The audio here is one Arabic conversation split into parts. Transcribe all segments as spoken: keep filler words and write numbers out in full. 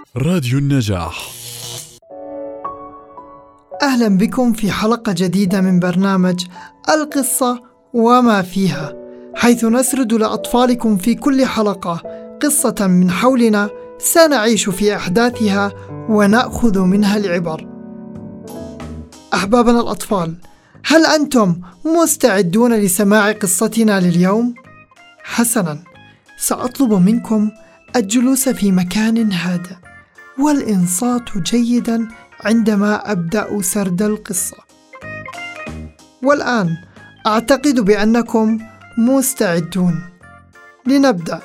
راديو النجاح. أهلا بكم في حلقة جديدة من برنامج القصة وما فيها، حيث نسرد لأطفالكم في كل حلقة قصة من حولنا سنعيش في أحداثها ونأخذ منها العبر. أحبابنا الأطفال، هل أنتم مستعدون لسماع قصتنا لليوم؟ حسناً، سأطلب منكم الجلوس في مكان هادئ والإنصات جيداً عندما أبدأ سرد القصة. والآن أعتقد بأنكم مستعدون. لنبدأ.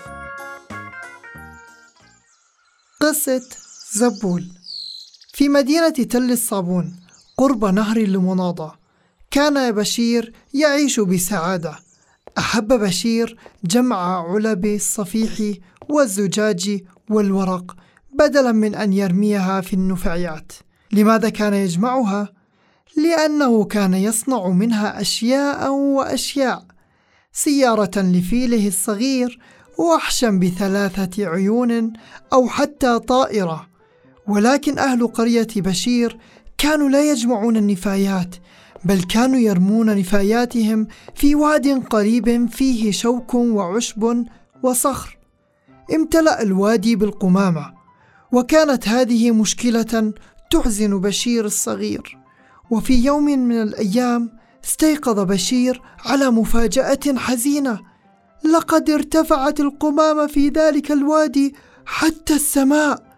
قصة زبول. في مدينة تل الصابون قرب نهر الليموناضة، كان بشير يعيش بسعادة. أحب بشير جمع علب الصفيح والزجاج والورق بدلاً من أن يرميها في النفايات. لماذا كان يجمعها؟ لأنه كان يصنع منها أشياء وأشياء: سيارة لفيله الصغير، وحشاً بثلاثة عيون، أو حتى طائرة. ولكن أهل قرية بشير كانوا لا يجمعون النفايات، بل كانوا يرمون نفاياتهم في واد قريب فيه شوك وعشب وصخر. امتلأ الوادي بالقمامة، وكانت هذه مشكلة تحزن بشير الصغير. وفي يوم من الأيام استيقظ بشير على مفاجأة حزينة: لقد ارتفعت القمامة في ذلك الوادي حتى السماء.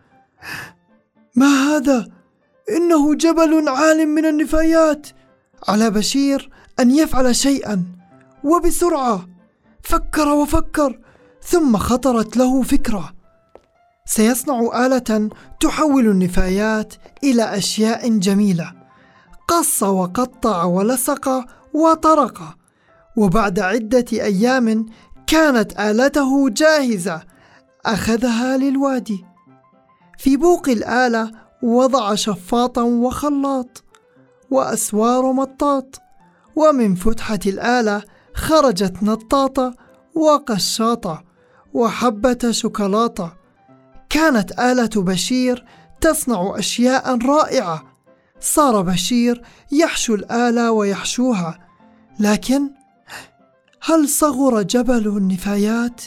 ما هذا؟ إنه جبل عال من النفايات. على بشير أن يفعل شيئا وبسرعة. فكر وفكر، ثم خطرت له فكرة: سيصنع آلة تحول النفايات إلى أشياء جميلة. قص وقطع ولصق وطرق، وبعد عدة أيام كانت آلته جاهزة. أخذها للوادي. في بوق الآلة وضع شفاطا وخلاط وأسوار مطاط، ومن فتحة الآلة خرجت نطاطة وقشاطة وحبة شوكولاتة. كانت آلة بشير تصنع أشياء رائعة. صار بشير يحشو الآلة ويحشوها، لكن هل صغر جبل النفايات؟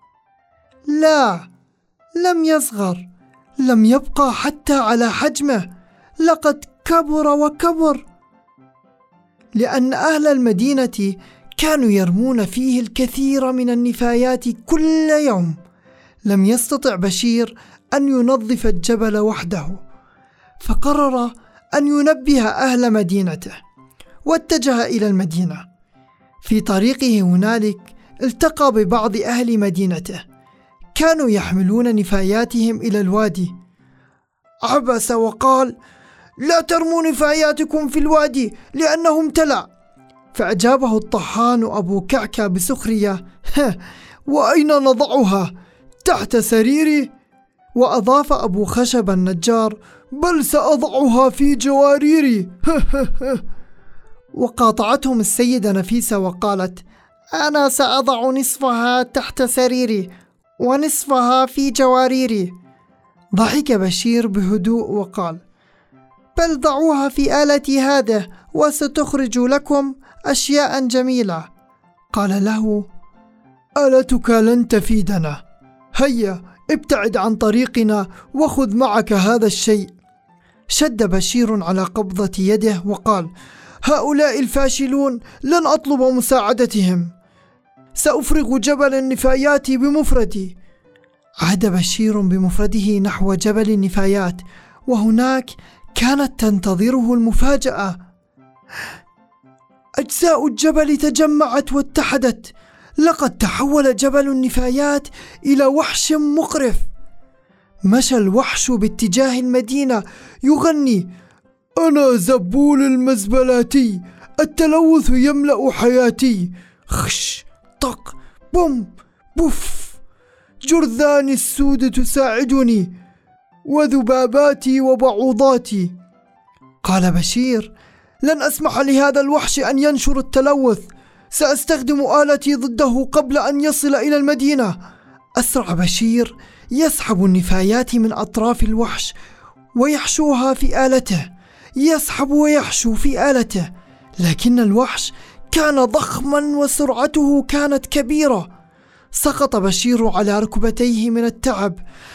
لا، لم يصغر. لم يبقى حتى على حجمه، لقد كبر وكبر، لأن أهل المدينة كانوا يرمون فيه الكثير من النفايات كل يوم. لم يستطع بشير أن ينظف الجبل وحده، فقرر أن ينبه أهل مدينته، واتجه إلى المدينة. في طريقه هنالك التقى ببعض أهل مدينته، كانوا يحملون نفاياتهم إلى الوادي. عبس وقال: لا ترموا نفاياتكم في الوادي لأنه امتلأ. فأجابه الطحان أبو كعكة بسخرية: وأين نضعها؟ تحت سريري؟ وأضاف أبو خشب النجار: بل سأضعها في جواريري. وقاطعتهم السيدة نفيسة وقالت: أنا سأضع نصفها تحت سريري ونصفها في جواريري. ضحك بشير بهدوء وقال: بل ضعوها في آلتي هذه وستخرج لكم أشياء جميلة. قال له: آلتك لن تفيدنا، هيا ابتعد عن طريقنا وخذ معك هذا الشيء. شد بشير على قبضة يده وقال: هؤلاء الفاشلون لن أطلب مساعدتهم، سأفرغ جبل النفايات بمفردي. عاد بشير بمفرده نحو جبل النفايات، وهناك كانت تنتظره المفاجأة: أجزاء الجبل تجمعت واتحدت. لقد تحول جبل النفايات إلى وحش مقرف. مشى الوحش باتجاه المدينة يغني: أنا زبول المزبلاتي، التلوث يملأ حياتي. خش طق بوم بوف، جرذان السود تساعدني، وذباباتي وبعوضاتي. قال بشير: لن أسمح لهذا الوحش أن ينشر التلوث، سأستخدم آلتي ضده قبل أن يصل إلى المدينة. أسرع بشير يسحب النفايات من أطراف الوحش ويحشوها في آلته، يسحب ويحشو في آلته، لكن الوحش كان ضخما وسرعته كانت كبيرة. سقط بشير على ركبتيه من التعب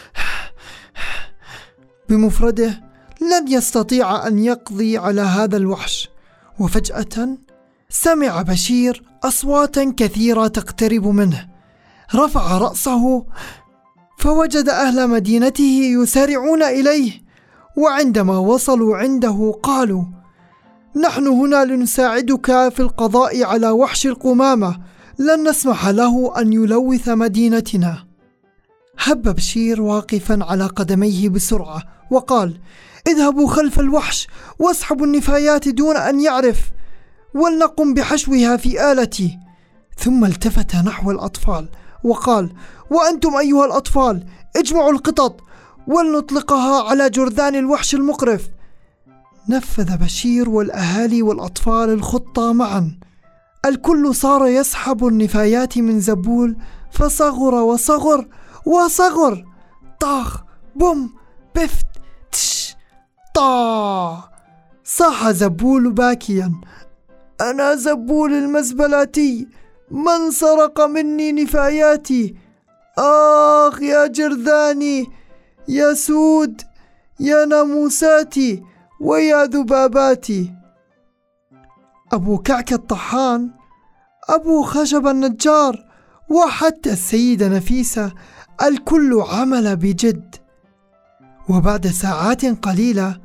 بمفرده، لن يستطيع أن يقضي على هذا الوحش. وفجأة سمع بشير أصواتا كثيرة تقترب منه، رفع رأسه فوجد أهل مدينته يسارعون إليه، وعندما وصلوا عنده قالوا: نحن هنا لنساعدك في القضاء على وحش القمامة، لن نسمح له أن يلوث مدينتنا. هب بشير واقفا على قدميه بسرعة وقال: اذهبوا خلف الوحش واسحبوا النفايات دون أن يعرف، ولنقم بحشوها في آلتي. ثم التفت نحو الأطفال وقال: وأنتم أيها الأطفال اجمعوا القطط ولنطلقها على جرذان الوحش المقرف. نفذ بشير والأهالي والأطفال الخطة معا. الكل صار يسحب النفايات من زبول، فصغر وصغر وصغر. طاخ بوم بفت تش طا. صاح زبول باكيا: أنا زبول المزبلاتي، من سرق مني نفاياتي؟ آخ يا جرذاني، يا سود، يا ناموساتي، ويا ذباباتي. أبو كعك الطحان، أبو خشب النجار، وحتى السيدة نفيسة، الكل عمل بجد. وبعد ساعات قليلة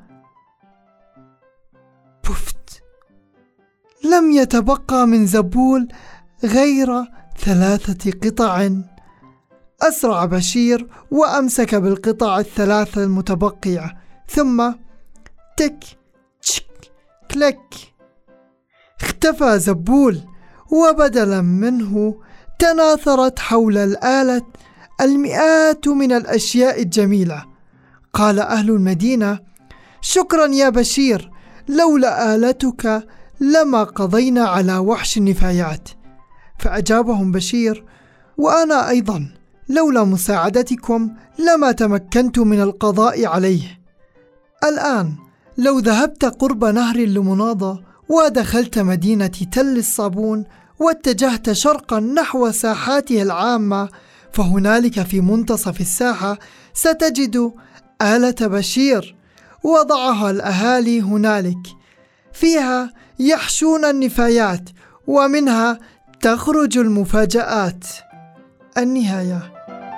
بفت، لم يتبقى من زبول غير ثلاثة قطع. أسرع بشير وأمسك بالقطع الثلاثة المتبقية، ثم تك تشك كلك اختفى زبول، وبدلا منه تناثرت حول الآلة المئات من الأشياء الجميلة. قال أهل المدينة: شكرا يا بشير، لولا آلتك لما قضينا على وحش النفايات. فأجابهم بشير: وأنا أيضا لولا مساعدتكم لما تمكنت من القضاء عليه. الآن لو ذهبت قرب نهر الليموناضة ودخلت مدينة تل الصابون واتجهت شرقا نحو ساحاته العامة، فهنالك في منتصف الساحة ستجد آلة بشير، وضعها الأهالي هنالك، فيها يحشون النفايات ومنها تخرج المفاجآت. النهاية.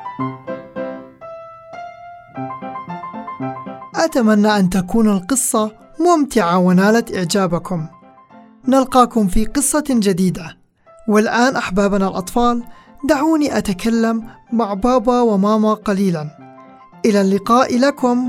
أتمنى أن تكون القصة ممتعة ونالت إعجابكم. نلقاكم في قصة جديدة. والآن أحبابنا الأطفال، دعوني أتكلم مع بابا وماما قليلا. إلى اللقاء لكم.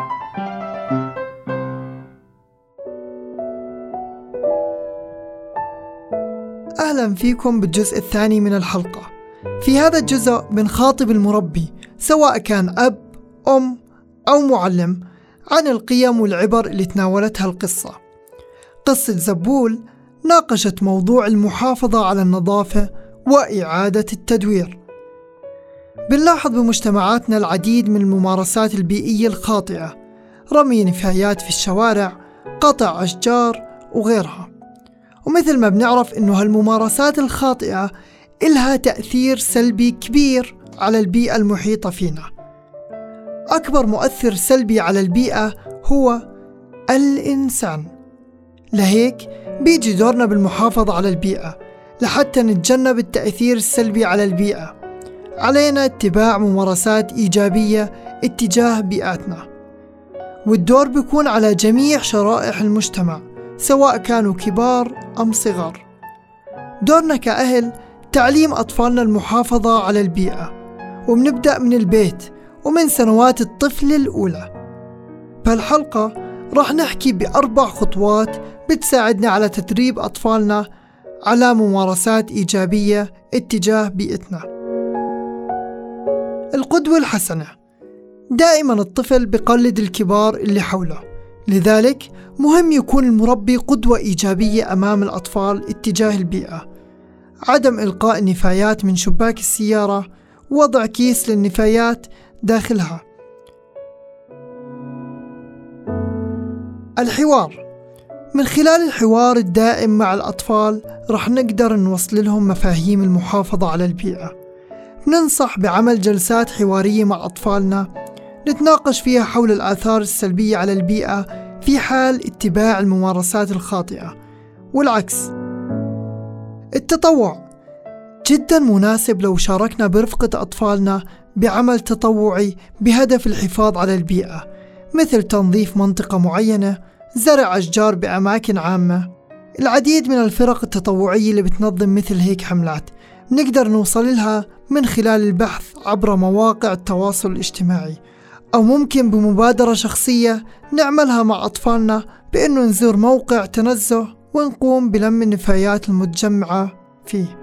أهلا فيكم بالجزء الثاني من الحلقة. في هذا الجزء بنخاطب المربي، سواء كان أب، أم أو معلم، عن القيم والعبر اللي تناولتها القصة. قصة زبول ناقشت موضوع المحافظة على النظافة وإعادة التدوير. بنلاحظ بمجتمعاتنا العديد من الممارسات البيئية الخاطئة، رمي نفايات في الشوارع، قطع أشجار وغيرها. ومثل ما بنعرف إنه هالممارسات الخاطئة إلها تأثير سلبي كبير على البيئة المحيطة فينا. أكبر مؤثر سلبي على البيئة هو الإنسان. لهيك بيجي دورنا بالمحافظة على البيئة. لحتى نتجنب التأثير السلبي على البيئة، علينا اتباع ممارسات إيجابية اتجاه بيئتنا، والدور بيكون على جميع شرائح المجتمع، سواء كانوا كبار أم صغار. دورنا كأهل تعليم أطفالنا المحافظة على البيئة، وبنبدأ من البيت ومن سنوات الطفل الأولى. بهالحلقة راح نحكي بأربع خطوات بتساعدنا على تدريب أطفالنا على ممارسات إيجابية اتجاه بيئتنا. القدوة الحسنة. دائما الطفل بقلد الكبار اللي حوله، لذلك مهم يكون المربي قدوة إيجابية أمام الأطفال اتجاه البيئة. عدم إلقاء النفايات من شباك السيارة، وضع كيس للنفايات داخلها. الحوار. من خلال الحوار الدائم مع الأطفال رح نقدر نوصل لهم مفاهيم المحافظة على البيئة. ننصح بعمل جلسات حوارية مع أطفالنا نتناقش فيها حول الآثار السلبية على البيئة في حال اتباع الممارسات الخاطئة، والعكس. التطوع جدا مناسب لو شاركنا برفقة أطفالنا بعمل تطوعي بهدف الحفاظ على البيئة، مثل تنظيف منطقة معينة، زرع أشجار بأماكن عامة. العديد من الفرق التطوعية اللي بتنظم مثل هيك حملات نقدر نوصل لها من خلال البحث عبر مواقع التواصل الاجتماعي، أو ممكن بمبادرة شخصية نعملها مع أطفالنا بأنه نزور موقع تنزه ونقوم بلم النفايات المتجمعة فيه.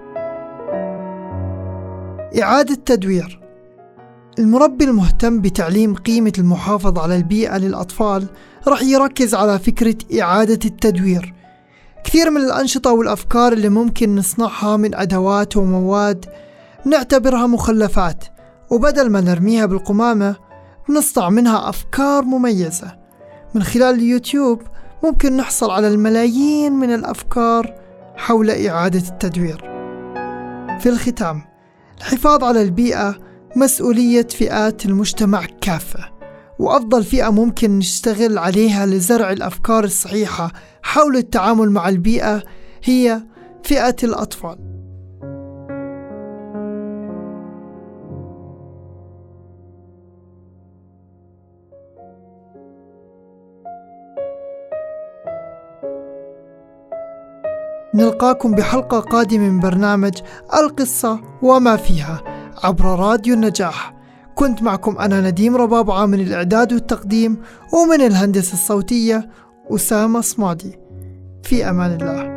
إعادة تدوير. المربي المهتم بتعليم قيمة المحافظة على البيئة للأطفال رح يركز على فكرة إعادة التدوير. كثير من الأنشطة والأفكار اللي ممكن نصنعها من أدوات ومواد نعتبرها مخلفات، وبدل ما نرميها بالقمامة نصنع منها أفكار مميزة. من خلال اليوتيوب ممكن نحصل على الملايين من الأفكار حول إعادة التدوير. في الختام، الحفاظ على البيئة مسؤولية فئات المجتمع كافة، وأفضل فئة ممكن نشتغل عليها لزرع الأفكار الصحيحة حول التعامل مع البيئة هي فئة الأطفال. نلقاكم بحلقة قادمة من برنامج القصة وما فيها عبر راديو النجاح. كنت معكم أنا نديم ربابعة من الإعداد والتقديم، ومن الهندسة الصوتية أسامة صمادي. في أمان الله.